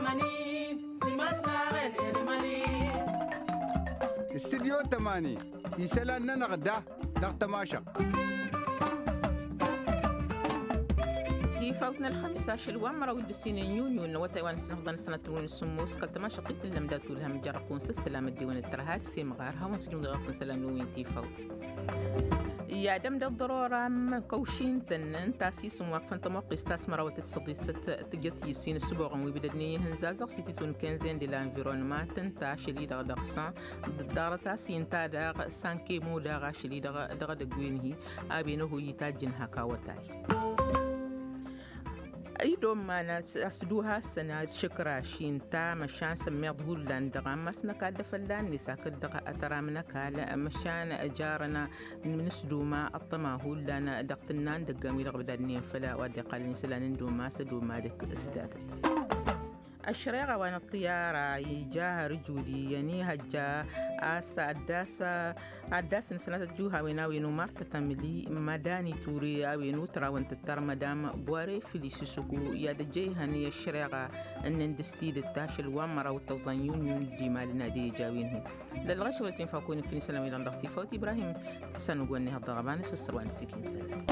استديو تماني يسألنا نغدا نغتماشا في فوتنا الخميس عشر وعمرة ودسين يونيو وتايوان سنغضان سنة تون السموس كالتما شقيت اللمدات والهم جرقون سلام الديوان الترهات سيم غارها ونسجم ضغفن سلام نوين تي فوت يا دم الضرورة كوشين تنن تاسيس موقفا تموقع استثمار وتتصديست تجت يسين السبوع ويبدأني هنزازق سيتون كنزين دي لانفيرونمات تنتا شلي دغ دغسان الدارة تاسين تا دغ سانكي مو دغ شلي دغ دغوينهي أبينو يتاجن هكاوتاي أيضا ما نسدوها سنة شكرا شينتا مشان سميض هولان دغا مسنا كاد فلان نساك دغا أترامنا كالا مشان جارنا من سدوما الطما هولان دغتنان دغامي دغبدانين فلا ودقال نسلان دوما سدوما دك سداتت الشريعة وان الطيارة يجاها رجودي يعني هجا آسا أداس نسنة جوها ويناوينو مارتا تملي مداني توري وينو ترا وانتتر مدام بواري فيليسي سوكو ياد جيهاني الشريعة أن اندستيد التاشل وامرا والتظنيون دي مالنا دي جاوينه للغش والتين فاكوني في نسلام إلان ضغطي فوت إبراهيم تسانوغواني هالضغبان سسروان سيكين سلام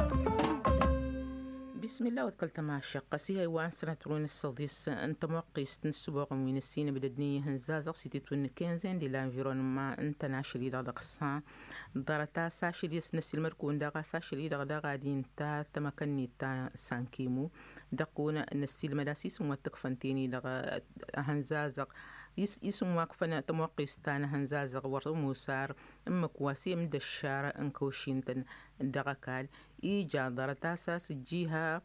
بسم الله وتكلت مع الشقة سيها وان سنة ترون الصديس انت موقيس تنسبوغ من السين بددنية هنزازق سيتي تون كنزين دي لانفيرونما انت ناشري دغ دقصان دارتا ساشري سنسي المركون دغا ساشري دغ دين تا تمكني تا سانكيمو دقونا نسي المداسيس ومتكفنتيني دغ هنزازق يسم واقفنا تموقيس تانا هنزازق ورموسار اما كواسي من دشارة انكوشينتن دغكال إيجا دارتا ساس الجهة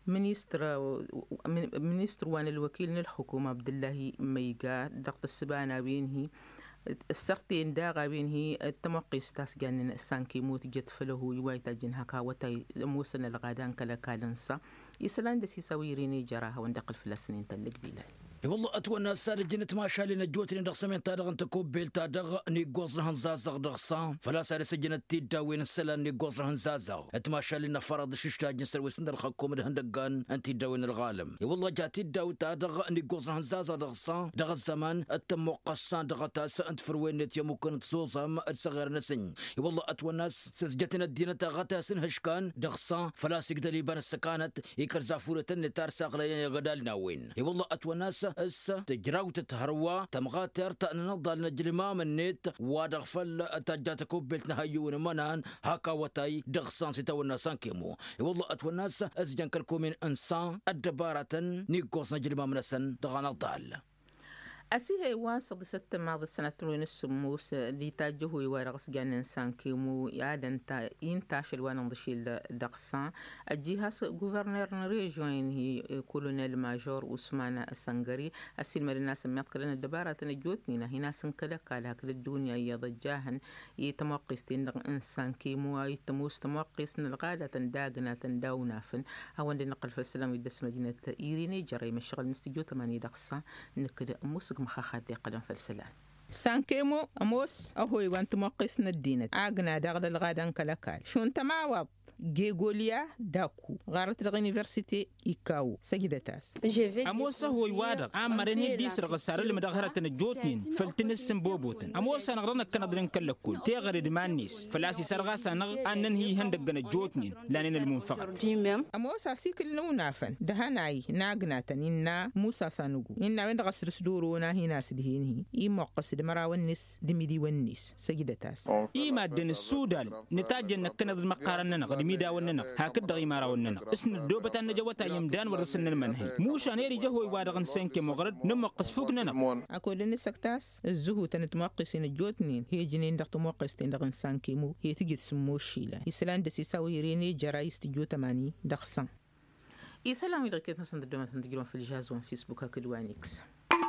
منيستر وان الوكيل الحكومة عبد الله ميغا دقت السبانة بينهي السرتين داغا بينهي التموقيس تاس جانن سانكي موت جت فله يوايتا جنهكا وتاي موسنا الغادان كلا كالنسا يسلان دسي سويريني جراها وندقل في السنين تلق بيلا والله أتوانا سار جنت ما شالي نجوتني دغسمين تادغ انت كوبيل تادغ نيغوز رهن زازغ دغسان فلا سار سجنت تيدا وين السلان نيغوز رهن زازغ اتما شالي نفرض ششتا جنسر وسندر خكوم دهن دغان انت داوين الغالم والله جاتي داو تادغ نيغوز رهن زازغ دغسان دغ الزمان اتمو قصان دغ تاس انت فروينت يمكن تصوصم الصغير نسن والله أتوانا سجتنا الدينة غتا سن هشكان دغسان فلا سيقدر بان السكانت يكر زافورة نتار ساقلين يغدالنا وين والله أتوانا اس تجراو تتهروا تمغاتر تنضل نجلما من نت ودغفل تجاتكو بلتنا هيون منان هاكا وتاي دغسان ستاونا سانكيمو والله اتوناس ازجن كلكو من انسان الدبارة نيكوس نجلما منسن دغانا ضال أسيه واصل ست ماضي سنة تلوين السموس اللي تاجهوا يوارغس جان إنسان كيمو يادن تا ينتاشل وانا نضشيل دقسان الجهاز غوفرنر ريجوين هي كولونيل ماجور عثمان السنغري أسيل مرينا سميت كلنا الدبارة تنجوتنينا هنا سنكلا كالها كل الدنيا يضجاهن يتموقس تندق إنسان كيمو يتموس تموقس نلغادة تنداغنا تنداونافن هون دي نقل في السلام يدس مدينة إيريني جري مشغل نستجو 8 دقسان نكد موسق مخاخات قدم في السلام سانكيمو أموس أهوي وانت موقسنا الدينة عاقنا داغد الغادان كلاكال شون تماوض جيغوليا داكو غارت الغينيفرسيتي إيكاو سجدتاس أموس أهوي وادق عمرني ديس رغسار اللي مدغرة نجوتنين فلتنسن بوبوتن أموس أنا غرنا كندرن كلكول تيغر دمانيس فلاسي سرغاسا نغ أنن هي هندق نجوتنين لانين المنفقر أموس أسيك النونافن دهاناي ناغناتن إنا موسى سانوغو إنا وين غسر سدورونا هنا سدهينهي إيموقس دمرا والنس دميدي والنس سجدتاس إيما دين السودال نتاجن كند المقارنة قدميدا وننا هكذا غيمارا وننا اسم الدوبة النجوة يمدان ورسلنا المنهي موشا نيري جهوي وادغن سنكي مغرد نمقص فوقنا أقول إن السكتاس الزهو تنتمقصين الجوتنين هي جنين دغت موقستين دغن سانكي مو هي تجد سموشيلا يسلان دسي ساويريني جرايس تجو 8 دغسان يسلام يدركت نصن الدومة تنتجرون في الجهاز وفي فيسبوك هكذوانيكس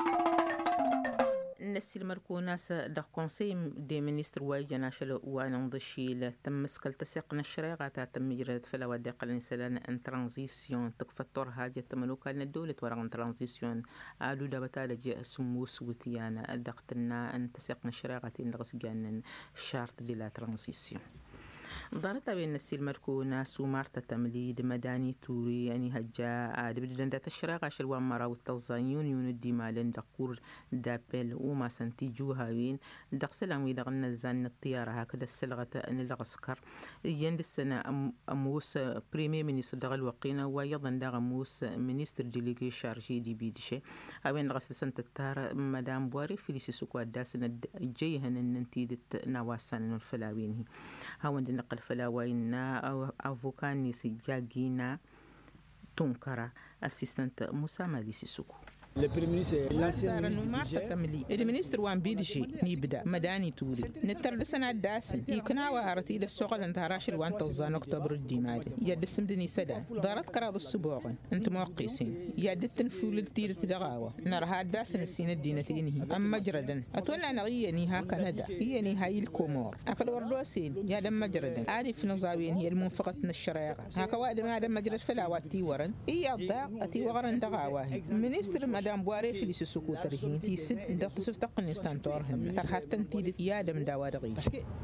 نسي المركوناس دا كونسي دي منيستر وايجانا شلو وانا نضشيل تم مسكال تسيقنا الشريعة تم يجرد فلا ودي قلن سلان ان ترانزيسيون تكفتور هاجة تملوكا لنا الدولة ورغم ترانزيسيون آلو دا بتالا جاء سموس وتيانا دقتنا ان تسيقنا الشريعة نغس جانا شارت دي لا ترانزيسيون ضارت بين السيل مركونا سومارتا تمليد مداني توري يعني هجا بدنا دا تشرق عشر ومرا والتزايون يوندي مالن دقور دابل وما سنتي جوهاوين دقسلام ويدغنا الزان الطيارة هكذا السلغة نلغسكر يند السنة أموس بريمي منيستر دغل وقينا ويضن دغ أموس منيستر ديليغي شارجي دي بيدشي أوين غسل سنة التار مدام بواري فيليسي سوكوا داسنا جيهن النتيدة نواسان الفلاوين هاوند نقل فلاوينا أو أفوكاني سجاجينا تنكرا أسيستنت موسى مالي سيسوكو صار نمارتا تملي المينستر وان بيدشي نيبدا مداني توري نتر سنة داسن يكنا وارتي للسوق انتهراش الوان تلزان اكتوبر الديمالي يد السمدني سدا دارت كراب السبوغن انت موقيسين يد التنفول التيرة دغاوة نرها داسن السنة الدينة تينهي اما جردا اتولى نغيني ها كندا هي هاي الكومور افل وردوسين يا دم مجردا عارف نظاوين هي المنفقة من الشريعة هكا وادم هذا مجرد فلاوات تيورن هي الضاق اتي وغرن دغاوة مينستر مدام بواري في ليس سكوترهين تيسد دق تفتقن استنتورهن حتى تنتيد يادم داوادغي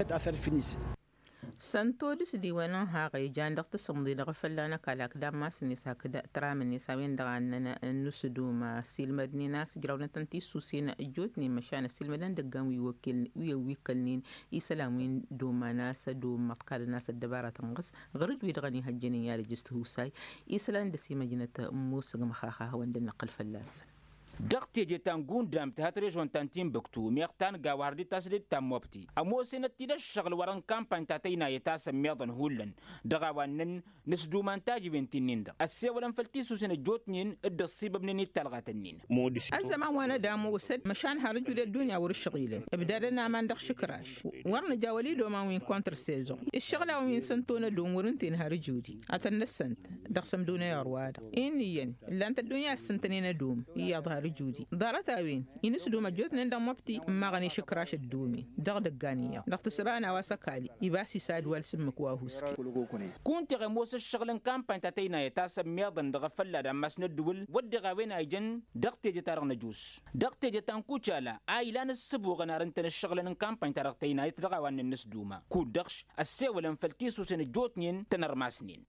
سنتودس ديوانا هاغي جان دق تصمدي دغ فلانا كالاك دام ما سنسا كدا ترامن نساوين دغاننا نسدو ما سيل مدني ناس جراونا تنتي سوسين جوتني مشان سيل مدن دغان ويوكلنين يسلامين دوما ناس دوم مقال ناس الدبارة تنقص غرد ويدغني هجني يا رجست هوساي يسلان دسي مجنة موسى مخاخا وند نقل فلاس دقتي جتان قوندام تهاتريج وانتانتين بكتو ميقتان قاواردي تاسليد تاموبتي أمو سنة تيدا الشغل وران كامبان تاتينا يتاسم ميضن هولن دغاوانن نسدو مانتاجي بنتينين دا السي ولن فلتيسو سنة جوتنين ادى الصيبة بنيني تلغاتنين الزمان وانا دامو وسد مشان هارجو الدنيا ورشغيلين ابدالنا ما ندخ شكراش ورنا جاولي دوما وين كونتر سيزون الشغلة وين سنتونا دوم ورنتين هارجودي أتن السنت دخسم دونا يرواد إنيين اللي أنت الدنيا السنتنين دوم هي ظهر جودي دارتها وين ينسدو مجوت نندم مبتي ما غني شكراش الدومي دغدغانيه دغت سبانا واسكالي يباسي ساد والسمك واهوسكي كنت غموس الشغل كامبان تاتينا يتاسم ميضن دغفلا دماس ندول ودغا وين ايجن دغت جتار نجوس دغت جتان كوتشالا ايلان السبو غنارنتن الشغل كامبان ترغتينا يتدغا وان النسدوما كو دغش السيولن فلتيسو سن جوتنين تنرماسنين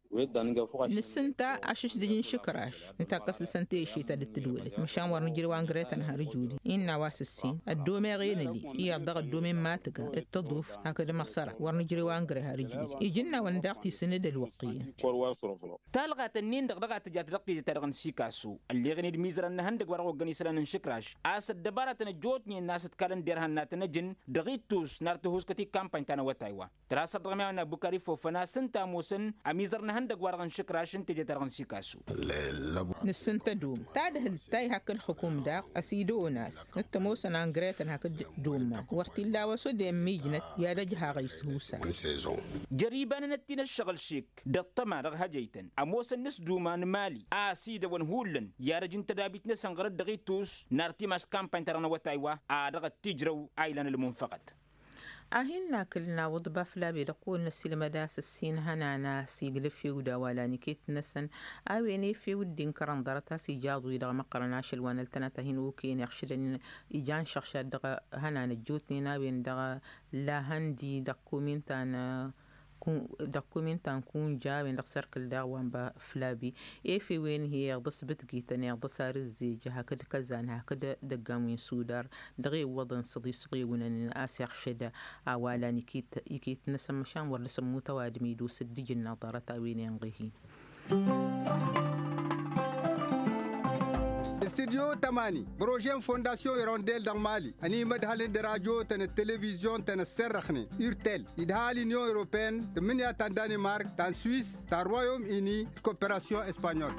نسنتا اشش دين شكراش نتاقص لسنتي شي تدتدول مشان نجري وانغريتن هارجودي إن واس السين الدومي غينلي إيه الضغط الدومي ماتقة التضوف هكذا مخسرة ورنجري وانغري هارجودي يجينا وندقتي سند الوقية تالغات النين دغدغات جات دقتي ترغن سيكاسو اللي غني الميزر النهندق ورغو غني سلان شكراش اسد دبارة نجوتني الناس تكالن ديرهن ناتنجن دغيتوس نارتهوس كتي كامباين تانا وتايوا تراسد رغميانا بوكاري فوفنا سنتا موسن اميزر نهندق ورغن شكراش انت ترغن سيكاسو نسنتا دوم تادهل تاي هكا الحكومة دا أسيدو ناس نتموسن أنغريتن هكا دوما وقت الله وسود ميجنت يا رجها غيستهوسا جريبان نتين الشغل شيك دطما رغ هجيتن أموسن نس دومان مالي آسيدا ونهولن يا رجن تدابيت نسان غرد دغيتوس نارتي ماس كامبان ترانا وتايوا آدغت تجرو آيلان المنفقد أهلنا كلنا وضبا فلا بيرقون السلم داس السين هنانا سيقل في ودا ولا نكيت نسن أويني في ودين كران درتا سيجاضو يدغ مقرناش الوان التناتهين وكين يخشدن إجان شخشا دغ هنانا جوتني نابين دغ لا هندي دقومنتان دقومنتان كون جابين دغ سركل داوان با فلابي في وين هي ضس بتقيتن يغضس رزيج هكذا كزان هكذا دقامين سودار دغي وضن صدي صغي ونن آس يخشد أوالا يكيت نسم مشان ورسم متوادمي دوس الدجن نظارة وين ينغيهين استديو تماني بروجين فونداسيون يرونديل دان مالي اني مدهالين دراجو تن التلفزيون تن السرخني يرتل يدهالي نيو اوروبين تمنيا تان دانمارك تان سويس تان رويوم اني كوبيراسيون اسبانيول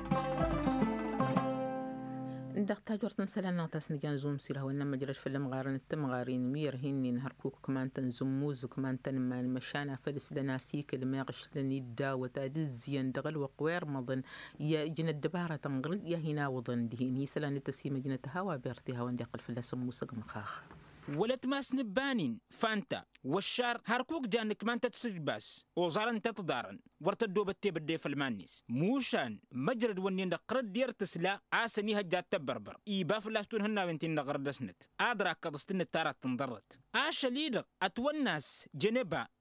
دقتا جورتن سلام نعطاس نجان زوم سيرها وانا مجرد فيلم غارن التمغارين مير هيني نهركوك كمان تنزموز وكمان تنمان مشانا فلس لناسيك الماغش لني داوة دزيان دغل وقوير مضن يا جن الدبارة تنغرق يا هنا وضن دهين هي سلام التسيمة جنة هوا بيرتها واندقل فلس موسق مخاخ ولت ماس نبانين فانتا والشار هاركوك جانك ما انت تسجباس وزارن انت تدارن ورتدو بتي بدي في المانيس موشان مجرد ونين قرد دير تسلا آسني هجات تبربر إيبا فلاستون هنا وانتين نغرد سنت آدراك قدستن التارات تنضرت آشا ليدق أتوناس جنبا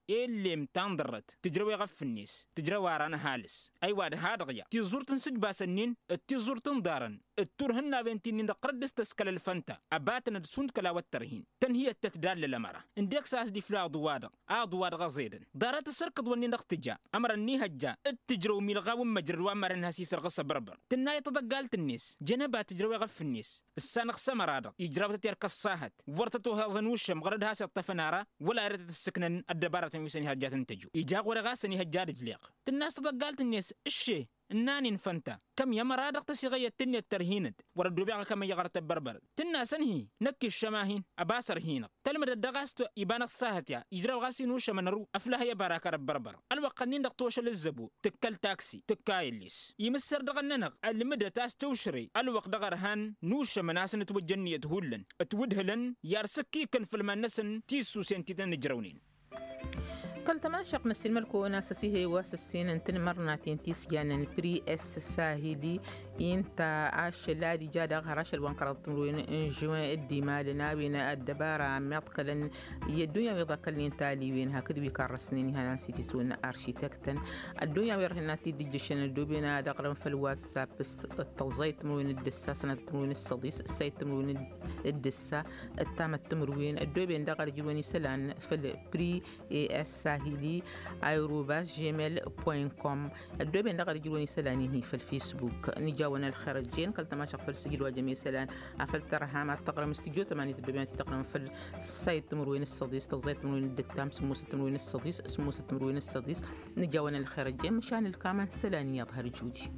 اللي متندرت تجروا يغف الناس تجروا ورانا هالس أي واد هذا غيا تزور تنسج باسنين تزور تندارن التورهن بنتين نقردس تسكل الفنتا أباتنا دسون كلا والترهين تنهي التتدال للمرة انديك ساس دي فلا ضواد غزيدن دارات السرقد وني نقتجا أمر الني هجا التجرو ميلغاو مجروا أمرنها سيسر غصة بربر تناي تضقالت الناس جنبا تجروا يغف الناس السانق سمرادق يجرب تتيرك الصاهت ورتتو هازنوش مغردها سطفنارا ولا أردت السكنن الدبارة ميساني هجات انتجو يجاق ورغاسني هجاد جليق الناس تضقالت الناس الشي الناني نفنتا كم يمرادق تسيغية تنية الترهينت وردو بيغا كما يغرت بربر تنا سنهي نكي الشماهين أباسر هينق تلمد الدغاستو يبان الصاهت يا يجراو غاسي نوشا منرو أفلاها يباراكا بربر الوقنين دقتوش للزبو تكال تاكسي تكايليس يمسر دغننق المدى تاس توشري الوق دغرهان نوشا مناسن توجنية هولن اتودهلن يارسكي كن في المنسن تيسو سنتيتن نجرونين كل تماشق نسي الملكو ناس سيه واسسين انتن مرناتين تيس جانن بري اس ساهلي انت عاش لادي جادا غراش الوانقرض تمروين انجوان الدماء لنابينا الدبارة معتقلا الدنيا ويضاك اللي انتالي وين هكذا بيكارسنين هانا سيتيسون ارشيتكتن الدنيا ويرهناتي دي جشن الدوبينا دقرم في الواتساب التلزيت تمروين الدسا سنة تمروين الصديس السيد تمروين الدسا التامة تمروين الدوبين دقر جلوني سلان في البري اس ساهلي @gmail.com الدوبين دقر جلوني سلاني في الفيسبوك نجاونا الخارجين قلت ما شق في السجل وجميع سلان أفل ترها ما تقرم استجو 8 الدوبينات تقرم في السايت تمروين الصديس تلزيت تمروين الدتام سموسة تمروين الصديس سموسة تمروين الصديس نجاونا الخارجين مشان الكامان سلاني يظهر جودي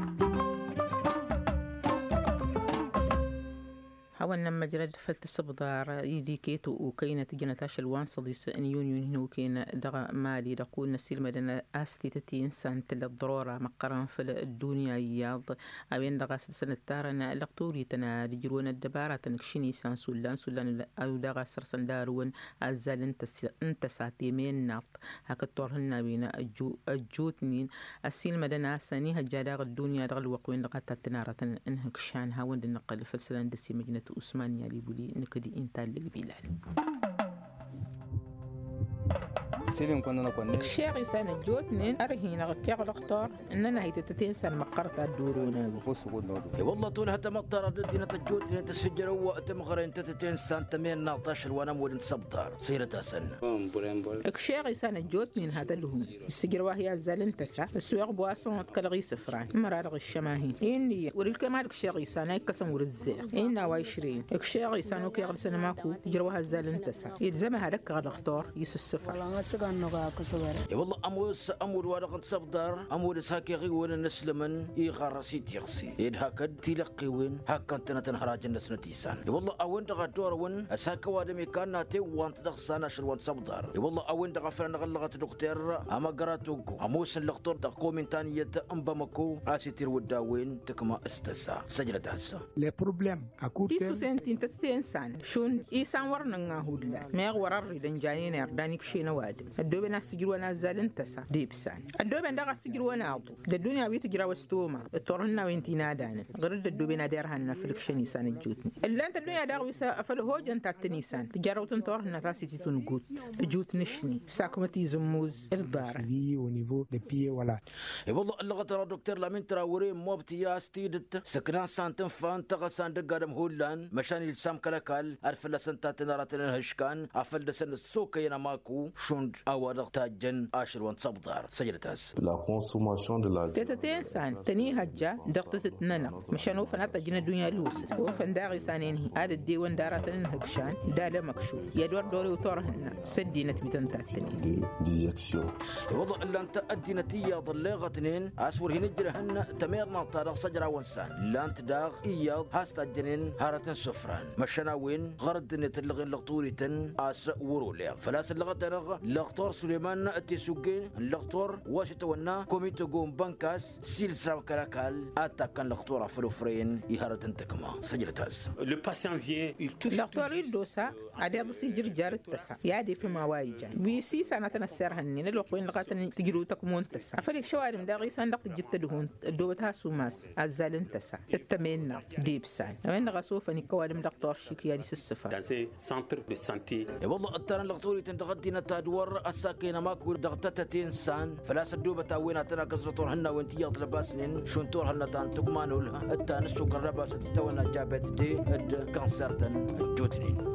حاولنا مجرد فلت الصبدار يدي كيتو وكينة جنتاش الوان صديس ان يونيون هنو كينا دغا مالي دقول نسيل مدنا استي تتين سنت الضرورة مقرن في الدنيا ياض اوين دغا سنة تارنا لقطوري تنا دجرون الدبارة تنكشيني سان سولان او دغا سرسن دارون ازال انت ساتيمين ناط هكا الطورهن بينا الجوتنين السيل مدنا ساني هجاداغ الدنيا دغا الوقوين دغا تاتنارة انهكشان هاون دي نقل فلسلان دسي مجنة عثمانية لبولي نكدي إنتال للبلاد الشيخ إنسان جوتنين أرهينا غكيغ الأخطار إننا هيتتين سن مقرطة الدورونا والله طول هتا مقطر ردينا الجوتنين تسجل وقت مغرين تتين سن تمين ناطاش وانا مولن صبطار سيرتها سن الشيخ إنسان جوتنين هذا لهم السجل وهي الزالن تسع السواق بواسون تقلغي سفران مرارغ الشماهين إني وريلكمال الشيخ إنسان يكسم ورزيق إنا وعشرين الشيخ إنسان وكيغ لسنة ماكو جروها الزالن تسع يلزمها لك غير الأخطار يسو السفر يا والله أمور ورقة صبدار أمور ساكي غيوين نسلمن يغرسيت يغسي يدهاكد تلقي وين هاكن تنهراج الناس نتيسان يا والله أوين دغا دور وين ساكا وادمي كان ناتي وانت دغسانا شروان صبدار يا والله أوين دغا فرن غلغت دكتور أما قراتوكو أموسن لغطور دقو من تانية أمبامكو آسيتير وداوين تكما استسا سجلة هسا لي بروبليم تيسو سنتين تتينسان شون إيسان ورنغا هودلا ميغ ورر ريدن يردانيك شينا واد الدوبين السجل وانا زالن تسا ديبسان الدوبين دغا السجل وانا عضو الدنيا بيتجرا وستوما التورنا وينتي نادان غير الدوبين ديرها فلكشني سان الجوتني الا انت الدنيا داغ ويسا افل هوجن تاتنيسان تجرا وتنتورنا تاسيتي تنغوت جوت نشني ساكمتي زموز الدار لي او نيفو دي بي ولا اي والله اللغه دكتور لامين تراوري موبتيا ستيدت سكنا سانتن فان تغسان دغادم هولان مشان السام كلكال ارفل سنتات ناراتن هشكان افل دسن سوكينا ماكو شوند أو تاجن عشر وانصبدار سجلتاس la consommation de la تتتينسان تني هجا دقتت ننا مشانو فناتا جنا الدنيا لوس وفن داغي سانيني هذا الديوان داراتن هكشان دالا مكشوف يدور دوري وطورهن سدينة بتنتاتني ديجكسيون والله إلا أنت أدينتي ضلغتنين أسور هنجرهن تميرنا طارق سجرا وانسان لا أنت داغ إياض هاستا جنين هارتن سفران مشاناوين غرد نتلغين لغطوريتن أس وروليغ فلاس اللغتنغ لغطور سليمان التسوقين اللغطور واشتونا كوميتو قوم بانكاس سيل سام كراكال أتاكن لغطورة فلوفرين يهارتن تكما سجلتاس لغطور الدوسا عدد سجر جارت تسا يادي في موايجان بيسي سنة نسرهن الوقوين لغاتن تجرو تكمون تسا أفلك شوارم داغي سندق تجرت دهون دوبتها سوماس الزالن تسا التمين ديبسان وين غسوف أني كوارم لغطور شيك يادي السفر والله أتانا لغطوري تندغدينا تادور نظر الساكين ماكو دغتتتين سان فلا سدوبة تاوينا تناقص لطور هنا وانتياط لباسنين شنطور هنا تان تقمانو لها التانس وقربا ستستوينا جابت دي الد كانسرتن الجوتنين